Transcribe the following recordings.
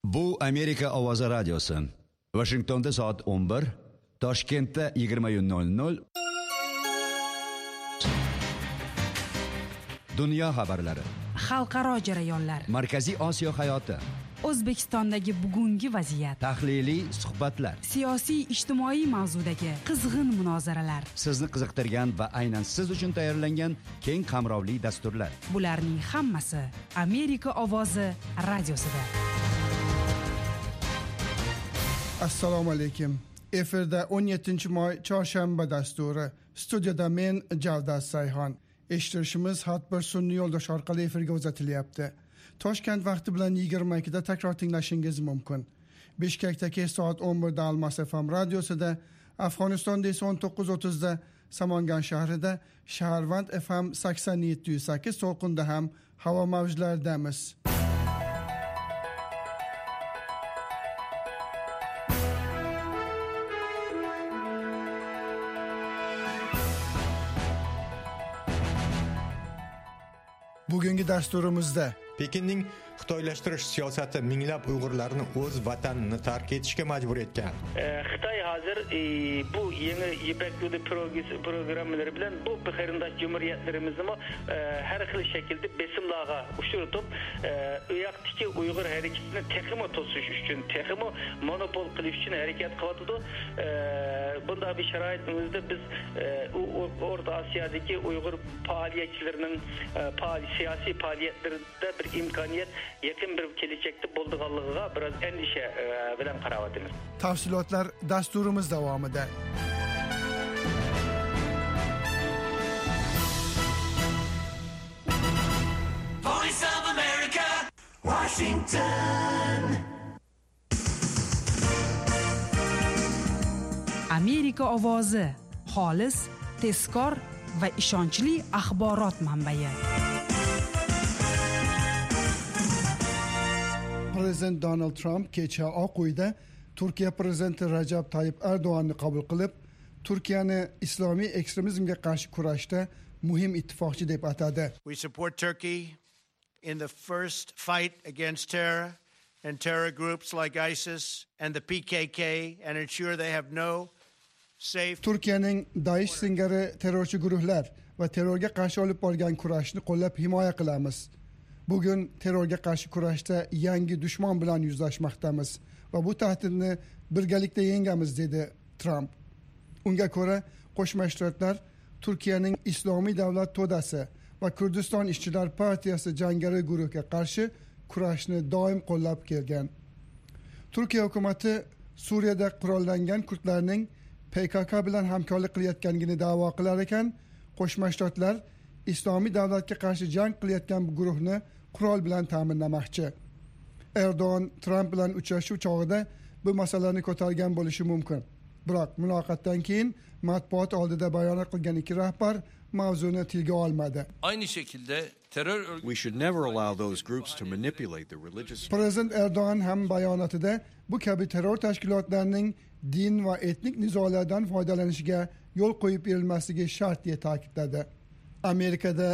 Bu Amerika Ovozi radiosi. Washingtonda soat 11, Toshkentda 20:00. Dunyo xabarlari. Xalqaro jarayonlar. Markaziy Osiyo hayoti. O'zbekistondagi bugungi vaziyat. Tahliliy suhbatlar. Siyosiy ijtimoiy mavzudagi qizg'in munozaralar. Sizni qiziqtirgan va aynan siz uchun tayyorlangan keng qamrovli dasturlar. Bularning hammasi Amerika Ovozi radiosida. Assalomu alaykum. Efirda 17-may chorshanba dasturi. Studiyada men Javdat Sayxon. Eshittirishimiz har bir sun'iy yo'ldosh orqali efirga uzatilyapti. Toshkent vaqti bilan 22 da takror tinglashingiz mumkin. Bishkekdagi soat 11 da Almas FM radiosida, Afg'onistonda esa 19:30 da Samangan shahrida, Shaharvand FM 87.8 to'lqinda ham havo mavjlaridamiz. Bugungi dasturimizda Pekinning xitoylashtirish siyosati minglab Uyg'urlarni o'z vatanini tark etishga majbur etgan. Xitoy hozir bu yangi Ipak yo'li programmalari bilan bu qarindosh jamiyatlarimizni har xil shaklda besimlarga uchratib, u yoqdagi Uyg'ur harakatini texmo to'sish uchun, texmo monopol qilish uchun harakat qilyapti. Bunda bir sharoitimizda biz O'rta Osiyodagi Uyg'ur faoliyatchilarining siyosiy faoliyatlarida bir imkoniyat yakın bir kelajakda bo'lganligiga biroz endişe bilan qarayapmiz. Tafsilotlar dasturimiz davomida. Voice of America, Washington. Amerika Ovozi, xolis, tezkor va ishonchli axborot manbai. Prezident Donald Trump kecha Oq uyda Turkiya prezidenti Rajab Tayyip Erdo'g'onni qabul qilib, Turkiyani islomiy ekstremizmga qarshi kurashda muhim ittifoqchi deb atadi. We support Turkey in the first fight against terror and terror groups like ISIS and the PKK and ensure they have no safe. Turkiyaning Daesh singari terrorchi guruhlar va terrorga qarshi olib borgan kurashni qo'llab himoya qilamiz. Bugun terrorga qarshi kurashda yangi dushman bilan yuzlashmoqdamiz va bu tahdidni birgalikda yengamiz, dedi Trump. Unga ko'ra, Qo'shma Shtatlar Turkiyaning Islomiy davlat to'dasi va Kurdiston ishchilar partiyasi jangari guruhiga qarshi kurashni doim qo'llab kelgan. Turkiya hukumatı Suriyada qurollangan kurdlarning PKK bilan hamkorlik qilayotganligini da'vo qilar ekan, Qo'shma Shtatlar Islomiy davlatga qarshi jang qilayotgan bu guruhni qurol bilan ta'minlamoqchi. Erdo'g'on Trump bilan uchrashuv chog'ida bu masalani ko'targan bo'lishi mumkin. Biroq muloqotdan keyin matbuot oldida bayonot qilgan ikki rahbar mavzuni tilga olmadi. Aynı şekilde terör We should never allow those groups to manipulate the religious. Prezident Erdo'g'on ham bayonotida bu kabi terror tashkilotlarining din va etnik nizolardan foydalanishiga yo'l qo'yib berilmasligi shart deya ta'kidladi. Amerikada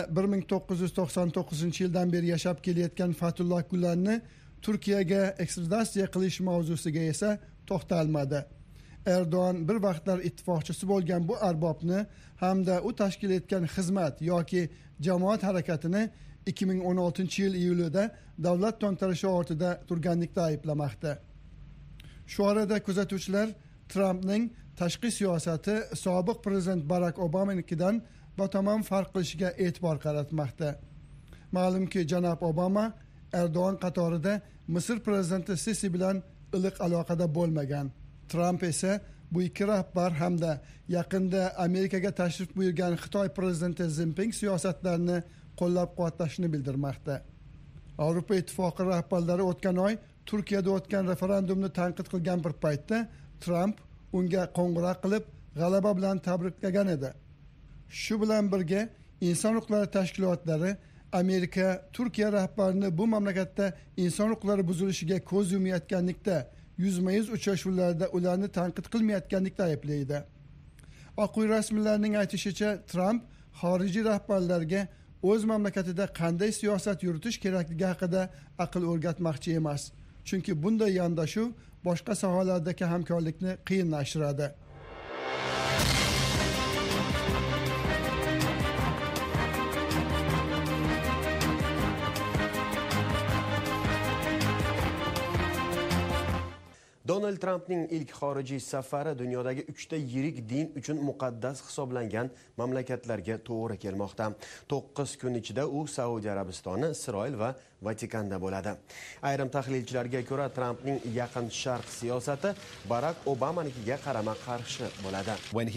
1999-yildan beri yashab kelayotgan Fatulloh Gulenni Turkiyaga ekstraditsiya qilish mavzusiga esa to'xtalmadi. Erdo'g'on bir vaqtlar ittifoqchisi bo'lgan bu arbobni hamda u tashkil etgan xizmat yoki jamoat harakatini 2016-yil iyulida davlat to'ntarishi ortida turganlikda ayblamoqda. Shu orada kuzatuvchilar Trumpning tashqi siyosati sobiq prezident Barack Obamanikidan batamom farq qilishiga e'tibor qaratmoqda. Ma'lumki, janob Obama Erdo'g'on qatorida Misr prezidenti Sisi bilan iliq aloqada bo'lmagan. Trump esa bu ikki rahbar hamda yaqinda Amerikaga tashrif buyurgan Xitoy prezidenti Jinping siyosatlarini qo'llab-quvvatlashini bildirmoqda. Avropa Ittifoqi rahbarlari o'tgan oy Turkiyada o'tgan referendumni tanqid qilgan bir paytda Trump unga qo'ng'iroq qilib g'alaba bilan tabriklagan edi. Shu bilan birga inson huquqlari tashkilotlari Amerika Turkiya rahbarini bu mamlakatda inson huquqlari buzilishiga ko'z yumayotganlikda, yuzma-yuz uchrashuvlarda ularni tanqid qilmayotganlikda ayblaydi. Oq uy rasmiylarining aytishicha, Trump xorijiy rahbarlarga o'z mamlakatida qanday siyosat yuritish kerakligi haqida aql o'rgatmoqchi emas. chunki bunday yondashuv boshqa sohalardagi hamkorlikni qiyinlashtiradi. Donald Trampning ilk xorijiy safari dunyodagi 3 ta yirik din uchun muqaddas hisoblangan mamlakatlarga to'g'ri kelmoqda. 9 kun ichida u Saudiya Arabistoni, Isroil va Vatikanda bo'ladi. Ayrim tahlilchilarga ko'ra Trampning Yaqin Sharq siyosati Barack Obamanikiga qarama-qarshi bo'ladi.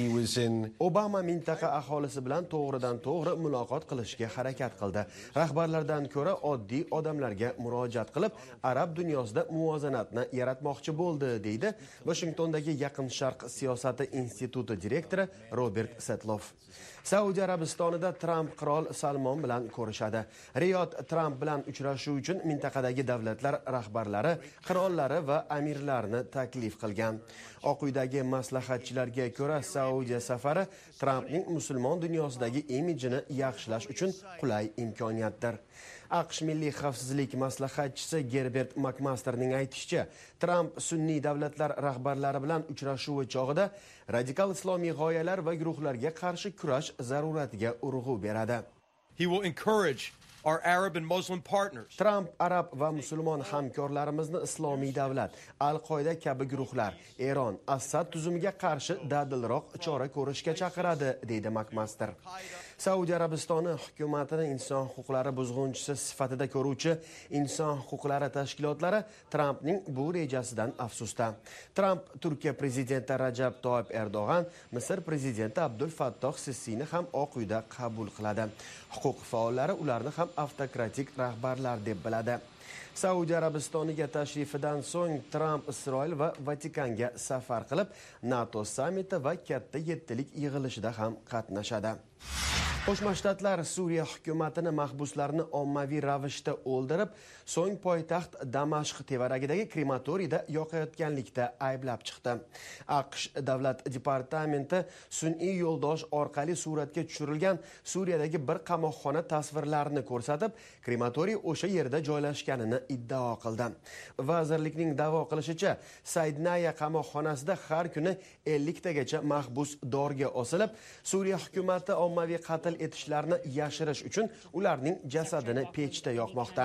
Obama mintaqa aholisi bilan to'g'ridan-to'g'ri muloqot qilishga harakat qildi. Rahbarlardan ko'ra oddiy odamlarga murojaat qilib, arab dunyosida muvozanatni yaratmoqchi bo'ldi, deydi Washingtondagi Yaqin Sharq siyosati instituti direktori Robert Setloff. Saudiya Arabistonida Tramp qirol Salmon bilan ko'rishadi. Riyod Tramp bilan uchrashuv uchun mintaqadagi davlatlar rahbarlari, qirollari va amirlarni taklif qilgan. Oq uydagi maslahatchilarga ko'ra Saudiya safari Trampning musulmon dunyosidagi imijini yaxshilash uchun qulay imkoniyatdir. AQSh milliy xavfsizlik maslahatchisi Gerbert McMasterning aytishicha, Tramp sunniy davlatlar rahbarlari bilan uchrashuvi chog'ida radikal islomiy g'oyalar va guruhlarga qarshi kurash zaruratiga urg'u beradi. He will encourage our Arab and Muslim partners. Tramp arab va musulmon hamkorlarimizni islomiy davlat, Al-Qoida kabi guruhlar, Eron, Assad tuzumiga qarshi dadilroq chora ko'rishga chaqiradi, deydi McMaster. Saudiya Arabistoni hukumatini inson huquqlari buzg'unchisi sifatida ko'ruvchi inson huquqlari tashkilotlari Trampning bu rejasidan afsusda. Tramp Turkiya prezidenti Rajab Toyyib Erdo'g'an, Misr prezidenti Abdul Fattoh Sissini ham Oq uyda qabul qiladi. Huquq faollari ularni ham avtokratik rahbarlar deb biladi. Saudiya Arabistoniga tashrifidan so'ng Tramp Isroil va Vatikanga safar qilib, NATO sammiti va katta yettilik yig'ilishida ham qatnashadi. Qo'shma Shtatlar Suriya hukumatini mahbuslarni ommaviy ravishda o'ldirib, so'ng poytaxt Damashq tevaragidagi krematoriyda yoqayotganlikda ayblab chiqdi. AQSh davlat departamenti sun'iy yo'ldosh orqali suratga tushirilgan Suriyadagi bir qamoqxona tasvirlarini ko'rsatib, krematoriy o'sha yerda joylashganini iddao qildi. Vazirlikning da'vo qilishicha, Saydnaya qamoqxonasida har kuni 50 tagacha mahbus dorga osilib, Suriya hukumati ommaviy qatl etishlarini yashirish uchun ularning jasadini pechda yoqmoqda.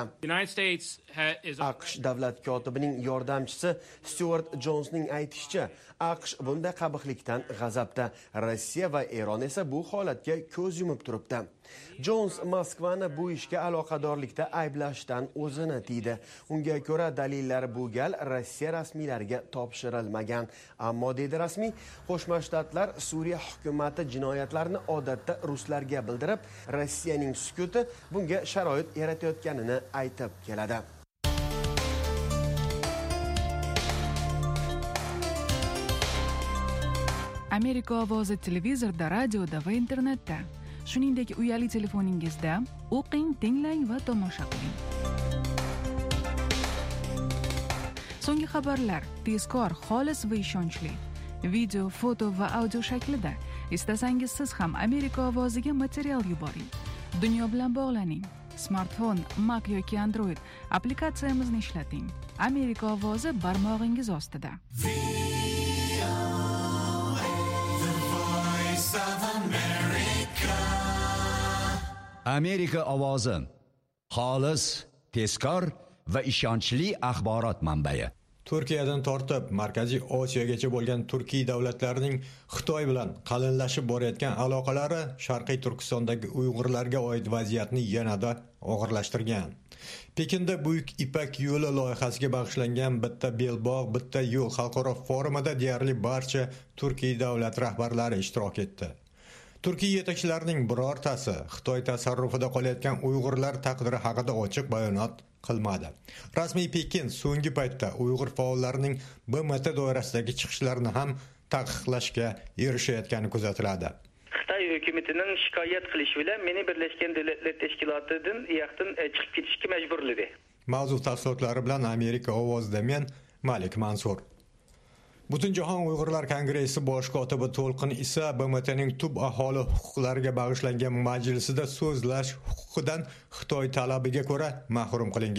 AQSh davlat kotibining yordamchisi Stuart Jonesning aytishicha, AQSh bunday qabihlikdan g'azabda, Rossiya va Eron esa bu holatga ko'z yumib turibdi. Jones Moskvani bu ishga aloqadorlikda ayblashdan o'zini tiydi. Unga ko'ra dalillari bu gal Rossiya rasmiylariga topshirilmagan. Ammo dedi rasmiy, Qo'shma Shtatlar Suriya hukumati jinoyatlarni odatda ruslarga bildirib, Rossiyaning sukuti bunga sharoit yaratayotganini aytib keladi. Amerika ovozi televizorda, radioda va internetda, shuningdek uyali telefoningizda o'qing, tinglang va tomosha qiling. So'nggi xabarlar tezkor, xolis va ishonchli. Video, foto va audio shaklida. Istasangiz siz ham Amerika ovoziga material yuboring. Dunyo bilan bog'laning. Smartfon, Mac yoki Android applikatsiyamizni ishlating. Amerika ovozi barmog'ingiz ostida. Amerika ovozi xolis, tezkor va ishonchli axborot manbai. Turkiyadan tortib Markaziy Osiyogacha bo'lgan Turkiy davlatlarining Xitoy bilan qalinlashib borayotgan aloqalari Sharqiy Turkistondagi Uyg'urlarga oid vaziyatni yanada og'irlashtirgan. Pekinda Buyuk Ipak yo'li loyihasiga bag'ishlangan bitta belbog', bitta yo'l xalqaro forumida deyarli barcha Turkiy davlat rahbarlari ishtirok etdi. Turkiya yetakchilarining birortasi Xitoy tasarrufida qolayotgan Uyg'urlar taqdiri haqida ochiq bayonot qilmadi. Rasmiy Pekin so'nggi paytda Uyg'ur faollarining BMT doirasidagi chiqishlarini ham taqiqlashga erishayotgani kuzatiladi. Xitoy hukumatining shikoyat qilishi bilan meni Birlashgan Davlatlar Tashkilotidan yaqin chiqib ketishga majburladi. Mavzu tafsilotlari bilan Amerika ovozida men Malik Mansur. Butunjahon Uyg'urlar Kongressi bosh kotibi To'lqin Isa BMTning tub aholi huquqlariga bag'ishlangan majlisida so'zlash huquqidan Xitoy talabiga ko'ra mahrum qilingan.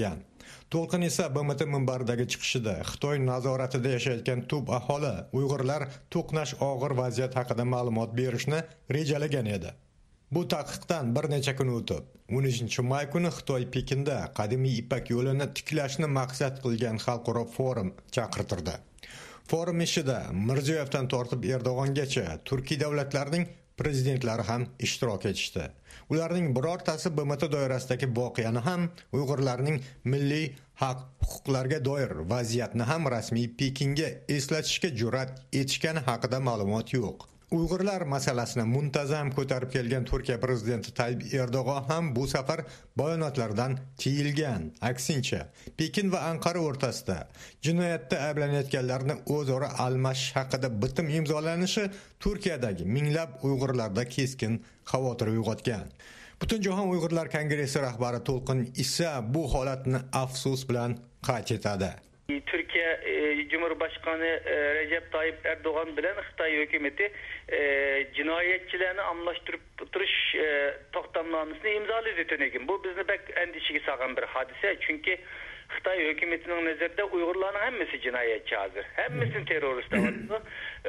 To'lqin esa BMT minbaridagi chiqishida Xitoy nazoratida yashayotgan tub aholi Uyg'urlar to'qnash og'ir vaziyat haqida ma'lumot berishni rejalagan edi. Bu taqiqdan bir necha kun o'tib, 13-may kuni Xitoy Pekinda qadimiy Ipak yo'lini tiklashni maqsad qilgan xalqaro forum chaqirtirdi. Forum ishida Mirziyoyevdan tortib Erdo'g'ongacha Turkiy davlatlarining prezidentlari ham ishtirok etishdi. Ularning birortasi BMT doirasidagi voqeani ham, Uyg'urlarning milliy haq-huquqlarga doir vaziyatni ham rasmiy Pekinga eslatishga jur'at etishgani haqida ma'lumot yo'q. Uyg'urlar masalasini muntazam ko'tarib kelgan Turkiya prezidenti Tayyip Erdo'g'on ham bu safar bayonotlardan tiyilgan. Aksincha, Pekin va Anqara o'rtasida jinoyatda ayblanayotganlarni o'zaro almashish haqida bitim imzolanishi Turkiyadagi minglab Uyg'urlarda keskin xavotir uyg'otgan. Butunjahon Uyg'urlar kongressi rahbari To'lqin esa bu holatni afsus bilan qayd etadi. Türkiye Cumhurbaşkanı Recep Tayyip Erdoğan bilen Xitay hükümeti cinayetçilerini anlaştırıp duruş toxtamnamasını imzaladı tönegin. Bu bizni pek endişeyi sağan bir hadise. Çünkü Xitay hükümetinin nazarında Uygurların hemmisi cinayetçi hazır. Hemmisinin terörist havası.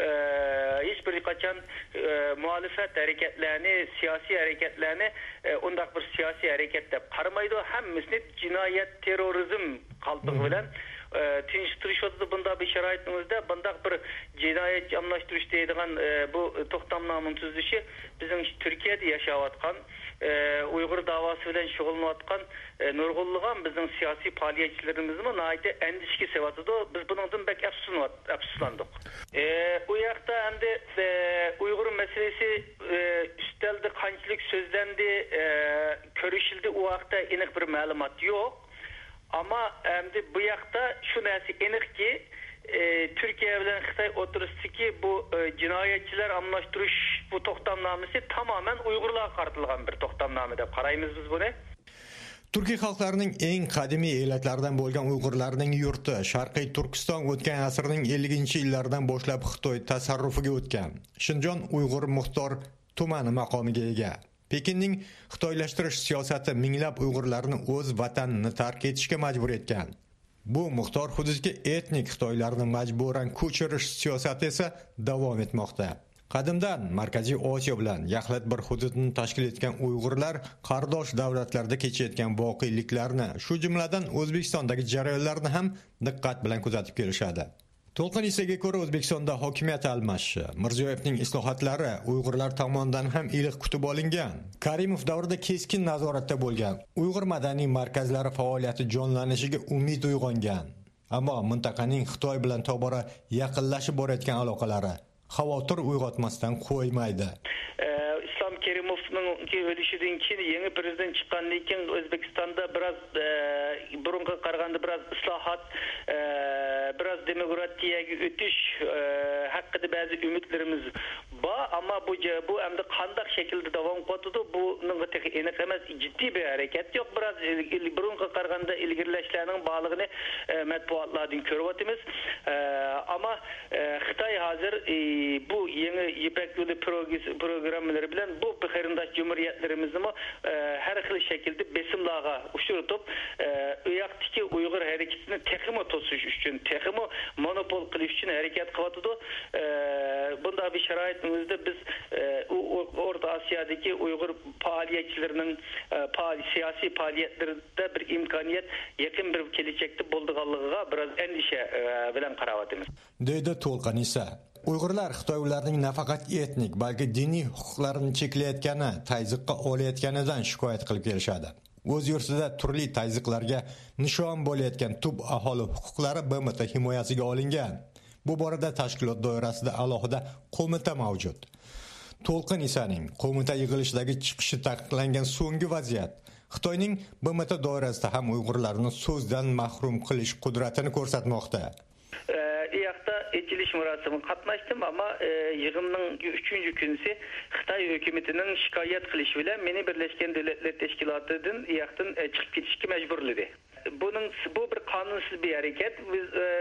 Hiçbir kaçan muhalefet hareketlerini, siyasi hareketlerini ondak bir siyasi harekette karamaydı. Hemmisini cinayet, terörizm kaldığı bilen tinçtiriş oldu bunda bir şaraitimizde bunda bir cinayet anlaştırış deydiğen bu toxtamnamanın tüzülüşü bizim Türkiye'de yaşayatkan Uygur davası bilen şugullanatkan nurgulluğan bizim siyasi faaliyetçilerimizin naite endişki sevatıdı. Biz bundan pek afsuslandık. Bu yakta hem de Uygur meselesi üsteldi, kançılık sözlendi, körüşüldü. O yakta inik bir malumat yok. Ama bu yakta şu nesi enik ki Türkiye ile Xitay oturuştaki bu cinayetçiler anlaştırış bu toxtamnamesi tamamen Uygurlarga qartilgan bir toxtamname deb qaraymiz biz buni. Turkiy xalqlarining eng qadimiy ellatlaridan bo'lgan Uyg'urlarning yurti Sharqiy Turkiston o'tgan asrning 50-yillaridan boshlab Xitoy tasarrufiga o'tgan. Shinjon Uyg'ur muxtor tumani maqomiga ega. Pekinning xitoylashtirish siyosati minglab Uyg'urlarni o'z vatanini tark etishga majbur etgan. Bu muxtor hududga etnik Xitoylarni majburan ko'chirish siyosati esa davom etmoqda. Qadimdan Markaziy Osiyo bilan yaxlit bir hududni tashkil etgan Uyg'urlar qardosh davlatlarda kechayotgan voqeliklarni, shu jumladan O'zbekistondagi jarayonlarni ham diqqat bilan kuzatib kelishadi. To'lqin isaga ko'ra O'zbekistonda hokimiyat almashishi, Mirziyoyevning islohotlari Uyg'urlar tomonidan ham iliq kutib olingan. Karimov davrida keskin nazoratda bo'lgan Uyg'ur madaniy markazlari faoliyati jonlanishiga umid uyg'ongan. Ammo mintaqaning Xitoy bilan tobora yaqinlashib borayotgan aloqalari xavotir uyg'otmasdan qo'ymaydi. İslam Kerimov'un ölüşüden keyin yeni prezident çıkandan keyin O'zbekistonda biraz burunga qaraganda biraz islahat, biraz demokratiyaga o'tish haqida ba'zi umidlarimiz bor, ammo bu endi qanday shaklda davom qiladi, buning aniq emas, jiddiy bir harakat yo'q. Biraz burunga qaraganda ilgirlashlarning bog'lig'ini matbuotlardan ko'ryapmiz. Ammo Xitoy hozir bu yeni İpek Yolu programları bilen bu qarindosh cumhuriyetlerimizni her xil şekilde besimlarga uçurup uyaktaki Uygur hareketini texmo tosuş üçün, texmo monopol qilish üçün hareket qiladi. Bunda bir şaraitimizde biz Orta Asya'daki Uygur faaliyetçilerinin siyasi faaliyetlerinde bir imkaniyet yakın bir gelecekte bulduğallığa biraz endişe bilen qaravatimiz. Deydi To'lqin esa. Uyg'urlar Xitoy ularning nafaqat etnik, balki diniy huquqlarini cheklayotgani, tayziqqa olayotganidan shikoyat qilib kelishadi. O'z yurtida turli tayziqlarga nishon bo'layotgan tub aholi huquqlari BMT himoyasiga olingan. Bu borada tashkilot doirasida alohida qo'mita mavjud. To'lqin isaning qo'mita yig'ilishidagi chiqishi taqiqlangan so'nggi vaziyat Xitoyning BMT doirasida ham Uyg'urlarni so'zdan mahrum qilish qudratini ko'rsatmoqda. Etiliş murasımı katlaştım ama yığının 3. günüsü Xitay hükümetinin şikayet kılışı bile Meni Birleşken Devletler Teşkilatı'nın çıkıp gitişki mecburladı. Bu bir kanunsuz bir hareket. Biz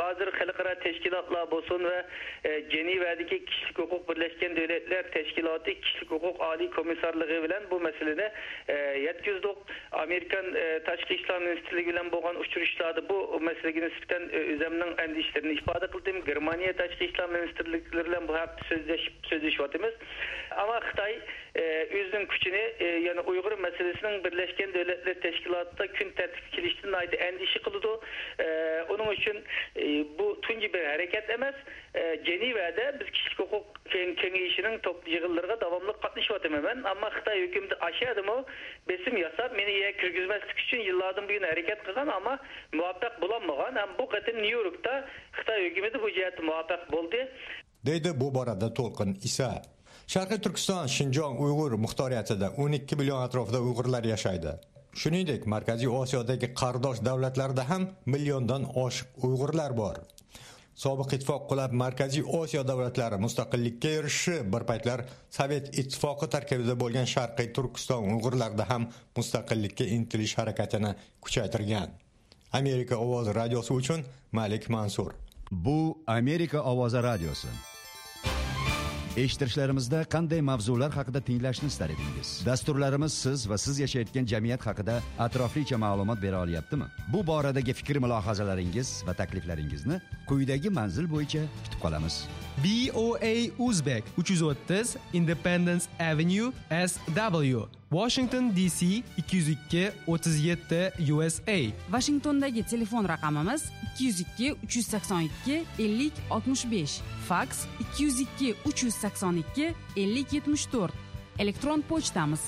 hozir xalqaro tashkilotlar bo'lsin va Jenevadagi kishilik huquq birlashgan davlatlar tashkiloti kishilik huquq oliy komissarligi bilan bu masalani yetkazdik. Amerikan tashqi ishlar ministrligi bilan bo'lgan uchrashuvlarda bu masalaga nisbatan o'zimning andishlarini ifoda qildim. Germaniya tashqi ishlar ministrliklari bilan bu haqda so'zlashyapmiz. Ammo Xitoy o'zining kuchini, ya'ni Uyg'ur masalasining Birlashgan Davlatlar Tashkilotida kun tartibga kelishdan andisha qildi. Uning uchun bu tunji bir harakat emas. Jenevada biz kishilik huquq kengashining topli yig'inlariga davomli qatnashyapman. Ammo Xitoy hukumati aşadimi besim yasab meni kirgizmaslik uchun yillardan buyon harakat qilgan, ammo muvaffaq bo'lolmagan. Ham bu qatim New Yorkda Xitoy hukumati bu jihatda muvaffaq bo'ldi. Deydi bu borada To'lqin Isa. Sharqiy Turkiston Shinjong Uyg'ur muxtoriyatida 12 million atrofida Uyg'urlar yashaydi. Shuningdek, Markaziy Osiyodagi qardosh davlatlarda ham milliondan oshiq Uyg'urlar bor. Sobiq ittifoq qulab Markaziy Osiyo davlatlari mustaqillikka erishishi bir paytlar Sovet ittifoqi tarkibida bo'lgan Sharqiy Turkiston Uyg'urlarda ham mustaqillikka intilish harakatini kuchaytirgan. Amerika ovozi radiosi uchun Malik Mansur. Bu Amerika ovozi radiosi. Eshittirishlarimizda qanday mavzular haqida tinglashni istar edingiz? Dasturlarimiz siz va siz yashayotgan jamiyat haqida atroflicha ma'lumot bera olyaptimi? Bu boradagi fikr-mulohazalaringiz va takliflaringizni quyidagi manzil bo'yicha kutib qolamiz. BOA Uzbek 330 Independence Avenue SW, Washington DC 202 37 USA. Washingtondagi telefon raqamimiz 202 382 50 65, fax 202 382 50 74. Elektron pochtamiz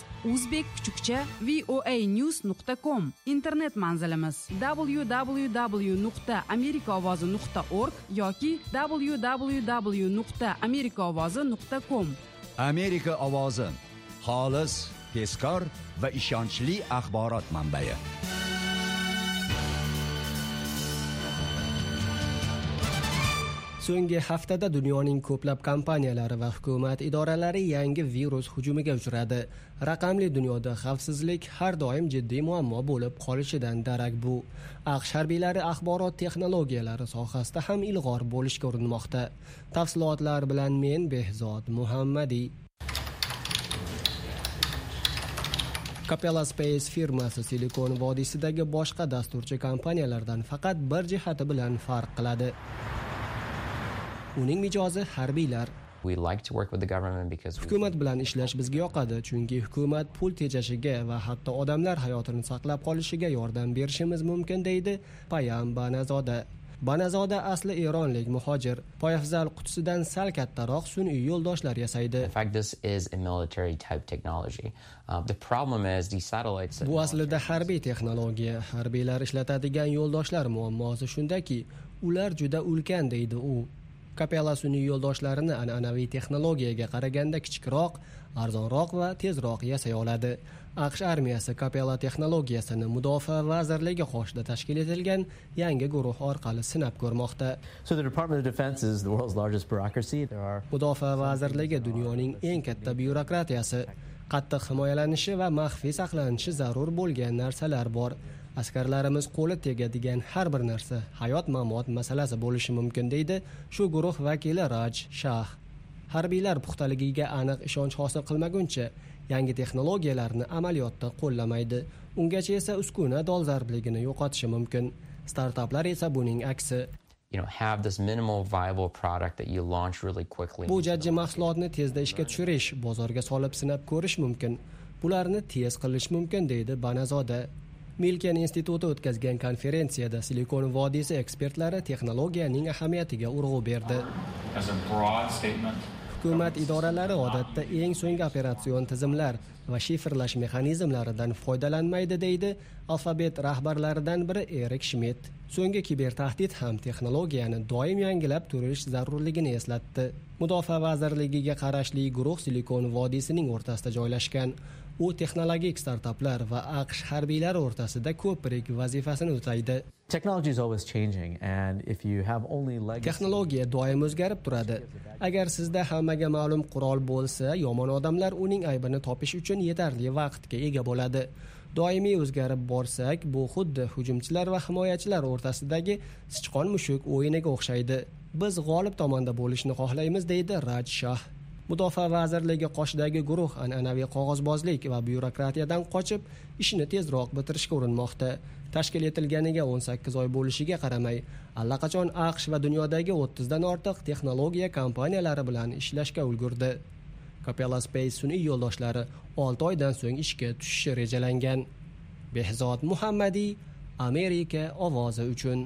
uzbek_voanews.com. Internet manzilimiz www.amerikaovozi.org yoki www.amerikaovozi.com. Amerika ovozi, xolis, tezkor va ishonchli axborot manbai. So'nggi haftada dunyoning ko'plab kompaniyalari va hukumat idoralari yangi virus hujumiga uchradi. Raqamli dunyoda xavfsizlik har doim jiddiy muammo bo'lib qolishidan darak bu. AQSh harbiylari axborot texnologiyalari sohasida ham ilg'or bo'lishga urinmoqda. Tafsilotlar bilan men Behzod Muhammadiy. Capella Space firmasi Silikon vodiysidagi boshqa dasturchi kompaniyalardan faqat bir jihati bilan farq qiladi. Uning mijozi harbiylar. Hukumat bilan ishlash bizga yoqadi, chunki hukumat pul tejashiga va hatto odamlar hayotini saqlab qolishiga yordam berishimiz mumkin, deydi Payam Banazoda. Banazoda asli eronlik muhojir. Poyafzal qutisidan sal kattaroq sun'iy yo'ldoshlar yasaydi. Bu aslida harbiy texnologiya. Harbiylar ishlatadigan yo'ldoshlar muammosi shundaki, ular juda ulkan, deydi u. Capella sun'iy yo'ldoshlarini an'anaviy texnologiyaga qaraganda kichikroq, arzonroq va tezroq yasay oladi. AQSh armiyasi Capella texnologiyasini Mudofaa vazirligi qoshida tashkil etilgan yangi guruh orqali sinab ko'rmoqda. Mudofaa vazirligi dunyoning eng katta byurokratiyasi. Qattiq himoyalanishi va maxfiy saqlanishi zarur bo'lgan narsalar bor. Askarlarimiz qo'li tegadigan har bir narsa hayot-mamot masalasi bo'lishi mumkin, deydi shu guruh vakili Raj Shah. Harbiylar puxtaligiga aniq ishonch hosil qilmaguncha yangi texnologiyalarni amaliyotda qo'llamaydi. Ungacha esa uskuna dolzarbligini yo'qotishi mumkin. Startaplar esa buning aksi. Bu jajji mahsulotni tezda ishga tushirish, bozorga solib sinab ko'rish mumkin. Bularni tez qilish mumkin, deydi Banazoda. Milken instituti o'tkazgan konferensiyada Silikon vodiysi ekspertlari texnologiyaning ahamiyatiga urg'u berdi. Hukumat idoralari odatda eng so'nggi operatsion tizimlar va shifrlash mexanizmlaridan foydalanmaydi, deydi Alfabet rahbarlaridan biri Erik Schmidt. So'nggi kiber tahdid ham texnologiyani doim yangilab turish zarurligini eslatdi. Mudofaa vazirligiga qarashli guruh Silikon vodiysining o'rtasida joylashgan. U texnologik startaplar va AQSh harbiylari o'rtasida ko'prik vazifasini o'taydi. Texnologiya doim o'zgarib turadi. Agar sizda hammaga ma'lum qurol bo'lsa, yomon odamlar uning aybini topish uchun yetarli vaqtga ega bo'ladi. doimiy o'zgarib borsak, bu xuddi hujumchilar va himoyachilar o'rtasidagi sichqon mushuk o'yiniga o'xshaydi. Biz g'olib tomonda bo'lishni xohlaymiz, deydi Raj Shah. Mudofaa vazirligi qoshidagi guruh an'anaviy qog'ozbozlik va byurokratiyadan qochib, ishini tezroq bitirishga urinmoqda. Tashkil etilganiga 18 oy bo'lishiga qaramay, allaqachon AQSh va dunyodagi 30 dan ortiq texnologiya kompaniyalari bilan ishlashga ulgurdi. Capella Space sun'iy yo'ldoshlari 6 oydan so'ng ishga tushishi rejalangan. Behzod Muhammadiy, Amerika ovozi uchun.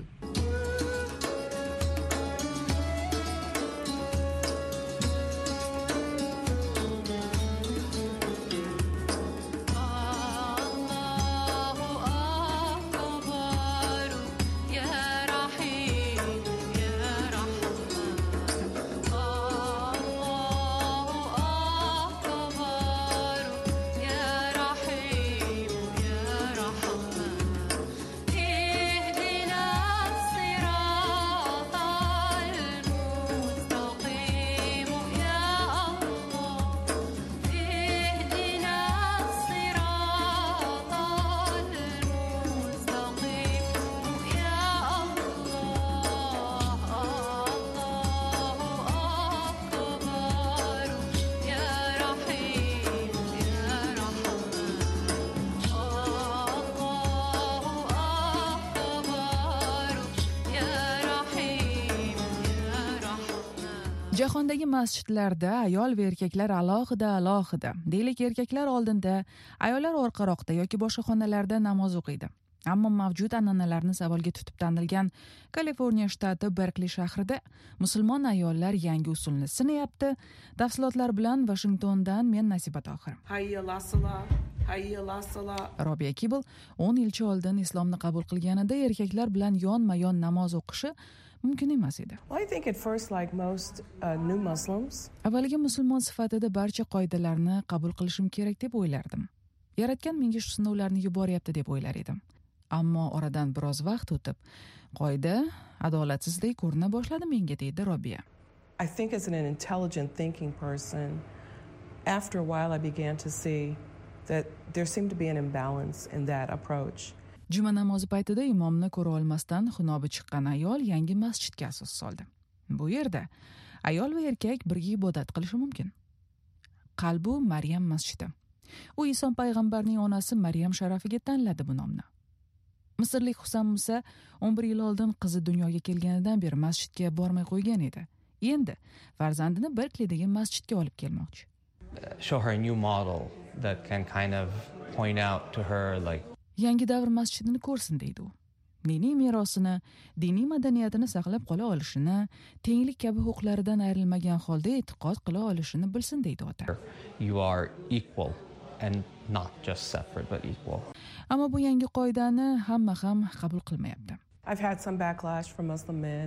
Jahondagi masjidlarda ayol va erkaklar alohida. Deylik, erkaklar oldinda, ayollar orqaroqda yoki boshqa xonalarda namoz o'qiydi. Ammo mavjud an'analarni savolga tutib tanilgan Kaliforniya shtati Berkli shahrida musulmon ayollar yangi usulni sinayapti. Tafsilotlar bilan Washingtondan men Nasiba Tohir. Robiya Kibl 10 yilcha oldin islomni qabul qilganida erkaklar bilan yonma-yon namoz o'qishi mumkin emas edi. Avvaliga musulmon sifatida barcha qoidalarni qabul qilishim kerak deb o'ylardim. Yaratgan menga shu sinovlarni yuboryapti deb o'ylar edim. Ammo oradan biroz vaqt o'tib, qoida adolatsizlik ko'rina boshladi menga, deydi Robiya. I think as an intelligent thinking person, after a while I began to see that there seemed to be an imbalance in that approach. Juma namozi paytida imomni ko'ra olmasdan xunobi chiqqan ayol yangi masjidga asos soldi. Bu yerda ayol va erkak birga ibodat qilishi mumkin. Qalbu Maryam masjidi. U Iso payg'ambarning onasi Maryam sharafiga tanladi bu nomni. Misrlik Husam Musa 11 yil oldin qizi dunyoga kelganidan beri masjidga bormay qo'ygan edi. Endi farzandini Berklidagi masjidga olib kelmoqchi. Show her a new model that can kind of point out to her like yangi davr masjidini ko'rsin, deydi u. Diniy merosini, diniy madaniyatini saqlab qola olishini, tenglik kabi huquqlaridan ayrilmagan holda e'tiqod qila olishini bilsin, deydi ota. You are equal and not just separate but equal. Ammo bu yangi qoidani hamma ham qabul qilmayapti. I've had some backlash from Muslim men,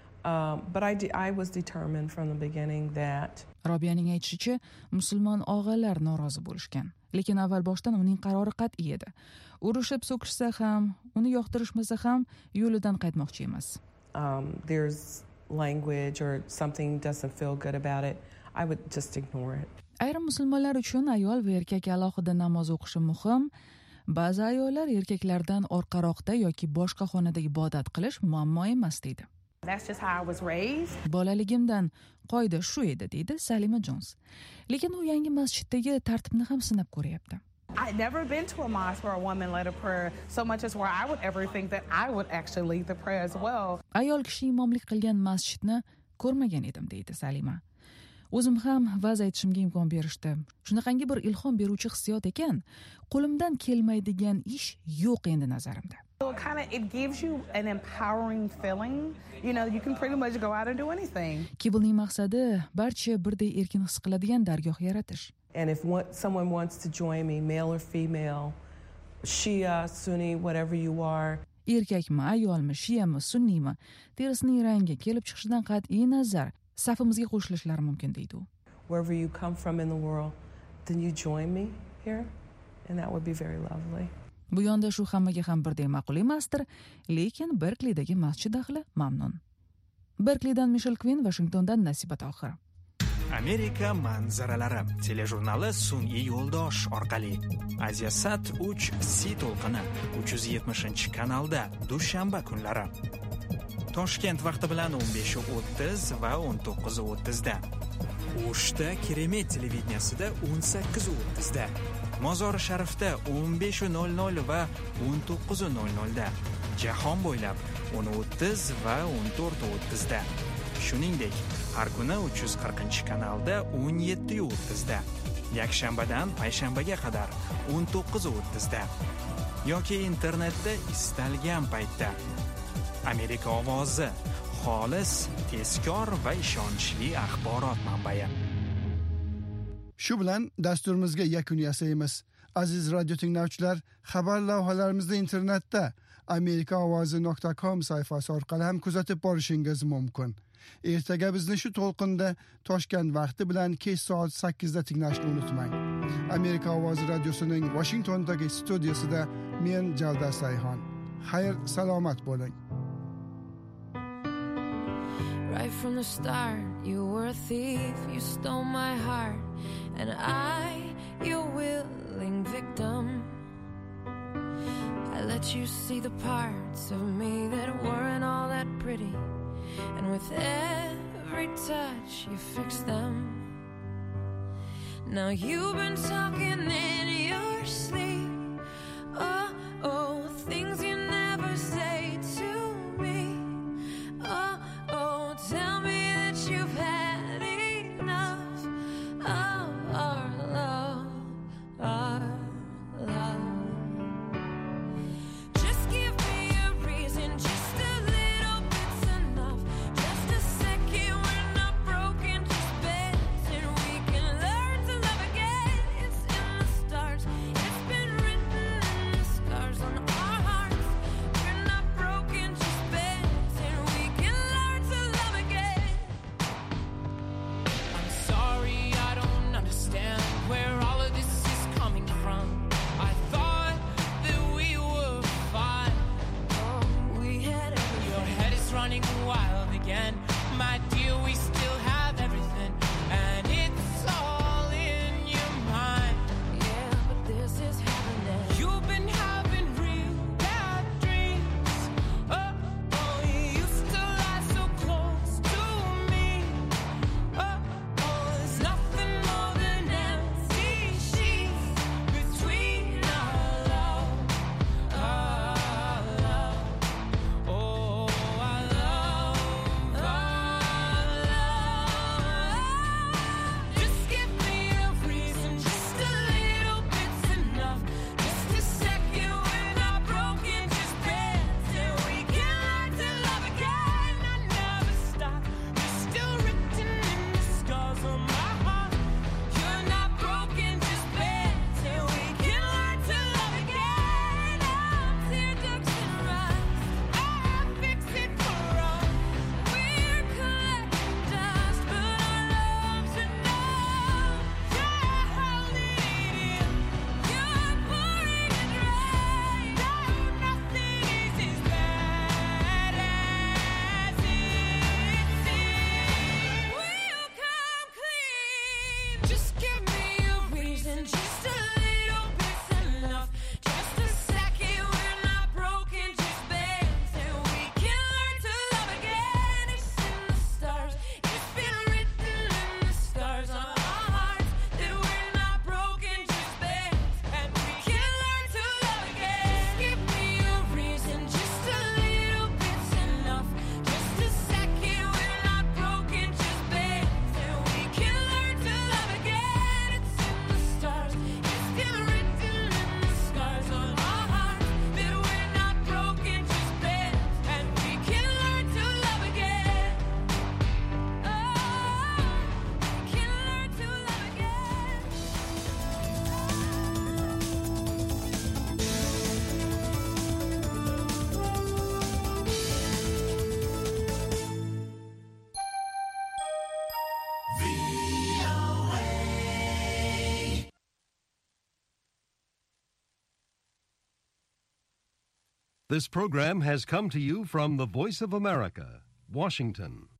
but I was determined from the beginning that Robiyaning aytishicha, musulmon og'alar norozi bo'lishgan. Lekin avval boshdan uning qarori qat'iy edi. Urushib so'kishsa ham, uni yoqtirishmasa ham yo'lidan qaytmoqchi emas. There's language or something doesn't feel good about it, I would just ignore it. Ayrim musulmonlar uchun ayol va erkak alohida namoz o'qishi muhim. Ba'zi ayollar erkaklardan orqaroqda yoki boshqa xonada ibodat qilish muammo emas, deydi. That's just how I was raised. Bolaligimdan qoida shu edi, deydi Salima Jones. Lekin u yangi masjiddagi tartibni ham sinab ko'ryapti. I'd never been to a mosque where a woman led a prayer so much as where I would ever think that I would actually lead the prayer as well. Ayol kishi imomlik qilgan masjidni ko'rmagan edim, deydi Salima. O'zim ham va'z aytishimga imkon berishdi. Shunaqangi bir ilhom beruvchi hissiyot ekan, qo'limdan kelmaydigan ish yo'q endi nazarimda. It gives you an empowering feeling. You know, you can pretty much go out and do anything. Kiblning maqsadi barcha birday erkin his qiladigan dargoh yaratish. And if someone wants to join me, male or female, Shia, Sunni, whatever you are, erkakmi, ayolmi, shiyami, sunniymi, terisining rangi kelib chiqishidan qat'iy nazar safimizga qo'shilishlari mumkin, deydi u. Wherever you come from in the world, then you join me here, and that would be very lovely. Bu yonda shu hammaga ham birday ma'qul emasdir, lekin Berklidagi masjid ahli mamnun. Berklidan Michelle Quinn, Washingtondan Nasiba Tohir. Amerika manzaralari telejurnali sun'iy yo'ldosh orqali Asiasat 3 Si to'lqini 370-kanalda dushanba kunlari. Toshkent vaqti bilan 15:30 va 19:30 da. O'shda Keremet televideniyasida 18:30 da. Mozori Sharifda 15:00 va 19:00 da. Jahon bo'ylab 10:30 va 14:30 da. Shuningdek, har kuni 340-kanalda 17:30 da. Yakshanbadan payshanbaga qadar 19:30 da. Yoki internetda istalgan paytda. Amerika ovozi, xolis, tezkor va ishonchli axborot manbai. Shu bilan dasturimizga yakun yasaymiz. Aziz radio tinglovchilar, xabar lavhalarimizni internetda amerikaovozi.com sayfasi orqali ham kuzatib borishingiz mumkin. Ertaga bizni shu to'lqinda Toshkent vaqti bilan kech soat 8 da tinglashni unutmang. Amerika ovozi radiosining Washingtondagi studiyasida men Jalda Sayxon. Xayr, salomat bo'ling. Right from the start, you were a thief, you stole my heart, and I, your willing victim. I let you see the parts of me that weren't all that pretty, and with every touch you fixed them. Now you've been talking in your sleep, oh, oh, things you never say to me, oh, oh, tell me that you've had enough of our love, our love. Just give me a reason, just a little bit's enough. Just a second, we're not broken, just bends, and we can learn to love again. It's in the stars, it's been written in the scars on our hearts. We're not broken, just bends, and we can learn to love again. I'm sorry, I don't understand where all of this is coming from. I thought that we were fine. Oh, we had everything. Your head is running wild again. My dear, we still have everything, and it's all in your mind. Yeah, but this is happening. You've been having real bad dreams. Oh, oh, you used to lie so close to me. Oh, oh, there's nothing more than empty sheets between our love, our love. Oh, our love, our love. Just give me a reason, just a little bit's enough. Just a second, we're not broken, just bends, and we can learn to love again. I never stop. You're still written in the scars on my heart. You're not broken, just bends, and we can learn to love again. I'm tear ducts and rust. I fix it for us. We're collecting dust, but our love's enough. You're holding it in. You're pouring it right. No, nothing is as bad as it seems. Will you come clean? Just give me a reason, just a little bit's enough. Just a second, we're not broken, just bends, and we can learn to love again. It's in the stars, it's been written in the stars on our hearts that we're not broken, just bends, and we can learn to love again. Just give me a reason, just a little bit's enough. Just a second, we're not broken, just bends, and we can learn to love again. It's in the stars, it's been written in the scars on our hearts that we're not broken, just bends, and we can learn to love again. Oh, we can learn to love again. This program has come to you from the Voice of America, Washington.